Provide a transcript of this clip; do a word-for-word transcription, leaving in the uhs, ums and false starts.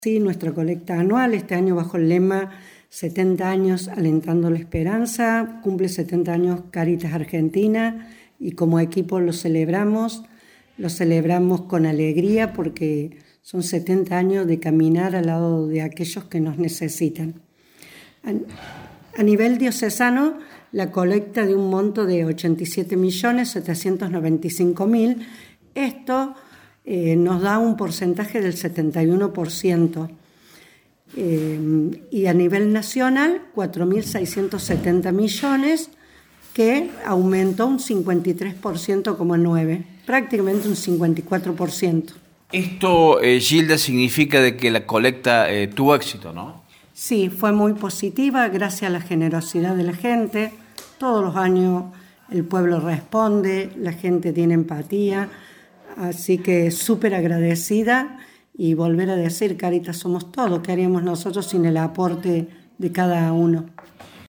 Sí, nuestra colecta anual, este año bajo el lema setenta años alentando la esperanza, cumple setenta años Cáritas Argentina y como equipo lo celebramos, lo celebramos con alegría porque son setenta años de caminar al lado de aquellos que nos necesitan. A, a nivel diocesano, la colecta de un monto de ochenta y siete millones setecientos noventa y cinco mil, esto Eh, nos da un porcentaje del setenta y uno por ciento. Eh, y a nivel nacional, cuatro mil seiscientos setenta millones, que aumentó un cincuenta y tres por ciento como nueve, prácticamente un cincuenta y cuatro por ciento. Esto, eh, Gilda, significa de que la colecta eh, tuvo éxito, ¿no? Sí, fue muy positiva, gracias a la generosidad de la gente. Todos los años el pueblo responde, la gente tiene empatía. Así que súper agradecida y volver a decir, Cáritas somos todos, ¿qué haríamos nosotros sin el aporte de cada uno?